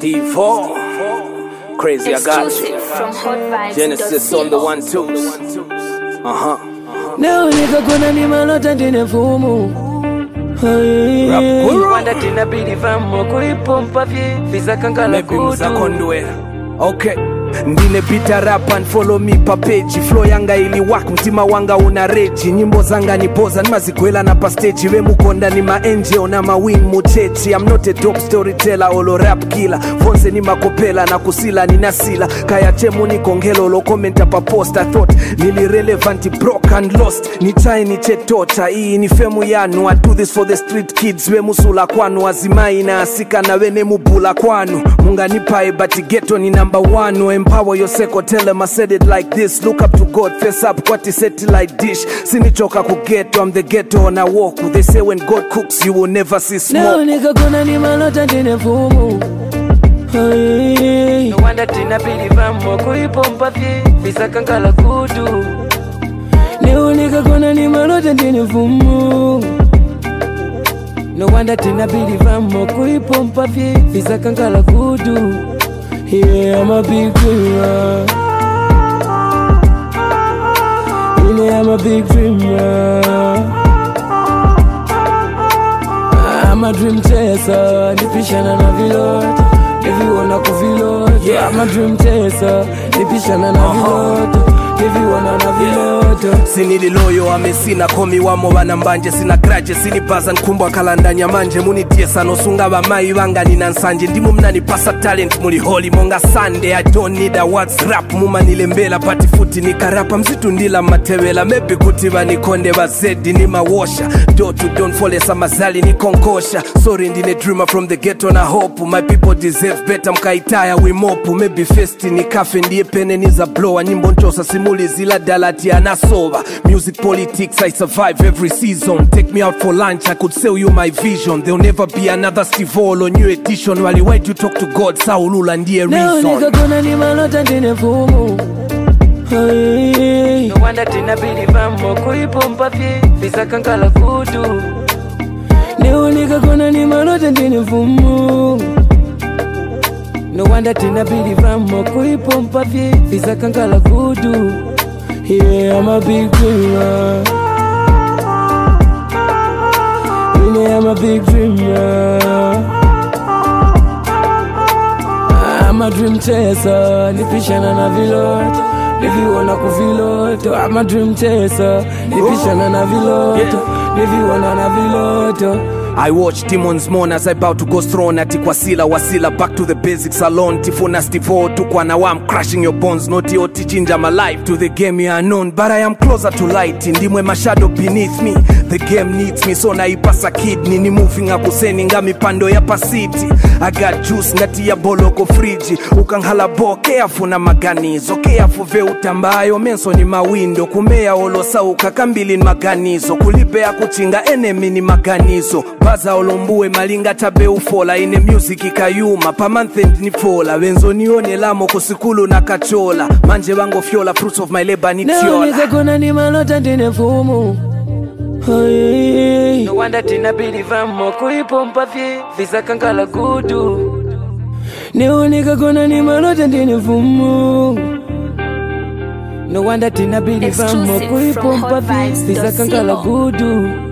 Steve-O, Crazy, I got you. From Hot Vibes. Genesis on the 1-2s. Leo nikakona ni malota ndine fumu Wanda tina bidi famo kuipompa visa kankala kudu. Okay. Ndine pita rap and follow me pa page. Flow yanga ili wak mtima wanga una reji. Nyimbo zanga ni poza ni mazikwela na pa stage. We mukonda ni ma angel na ma win muchechi. I'm not a dope storyteller olo rap killer. Fonse ni makopela na kusila ni nasila. Kaya chemu ni kongelo lo commenta pa post. I thought nili relevant broke and lost. Ni chai ni chetota ii ni femu yanu. I do this for the street kids. We musula kwanu azimai na asika na wene mubula kwanu. Munga nipae bati ghetto ni number 1. Empower your seko, tell them I said it like this. Look up to God, face up, what is it like dish. Sinichoka kugeto, I'm the ghetto and I walk. They say when God cooks, you will never see smoke. Leo nikakona ni malota ndine fumu No wonder tina pili famo kuipompa visa kankala kudu. Leo nikakona ni malota ndine fumu No wonder tina pili famo kuipompa visa kankala kudu. Yeah, I'm a big dreamer. Yeah, I'm a big dreamer. I'm a dream chaser. Nipishana na viloto. Everyone kuviloto. Yeah, I'm a dream chaser. Nipishana na viloto. Everyone na viloto. Sinili loyo amesina komi wamo wanambanje. Sina graje sinipaza nkumbwa kalandanya manje. Munitie sano sunga wa mai wanga nina nsanje. Ndimu mnani pasa talent muli holy monga Sunday. I don't need a words rap. Muma nilembela pati futi nikarapa. Mzitu ndila matewela. Maybe kutiba nikonde wa zedi ni mawosha. Do to don't fall esa mazali ni konkosha. Sorry ndine dreamer from the ghetto na hope. My people deserve better mkaitaya we mopu. Maybe festi ni kafe ndiye pene niza blower. Nyimbo ntosa simuli zila dalati anasova. Music politics I survive every season. Take me out for lunch I could sell you my vision. There'll never be another Steve-O or new edition. Wali why do you talk to God Saulula ndiye reason. Leo nikakona ni malota ndine fumu No wonder tina bidi famo kuipompa visa kankala kudu. Leo nikakona ni malota ndine fumu No wonder tina bidi famo kuipompa visa kankala kudu. Yeah, I'm a big dreamer. Yeah, I'm a big dreamer. I'm a dream chaser. Nipishana na viloto. Everyone kuviloto. I'm a dream chaser. Nipishana na viloto. Everyone na viloto. I watch demons mourn as I bow to God's throne. Ati kwa sila wasila back to the basics alone. Tifuna Steve-O tukwa na I'm crushing your bones. Noti oti chinja my life to the game you unknown. But I am closer to light. Ndimwe my shadow beneath me. The game needs me so na ipasa kidney. Ni moving akuseni ngami pando ya pasiti. I got juice ngati ya boloko friji. Ukanghala bo careful na maganizo. Careful ve utambayo menso ni mawindo. Kumea olosa ukakambili ni maganizo. Kulipea kuchinga enemy ni maganizo. Baza olombuwe malinga tabe ufola. Ine music ikayuma pa month end ni fola. Wenzo nione lamo kusikulu na kachola. Manje wango fiola fruits of my labor ni tiola. Leo nikakona ni malota ndine fumu No wonder tina bidi famo kuipompa visa kankala kudu. Leo nikakona ni malota ndine fumu No wonder tina bidi famo kuipompa visa kankala kudu.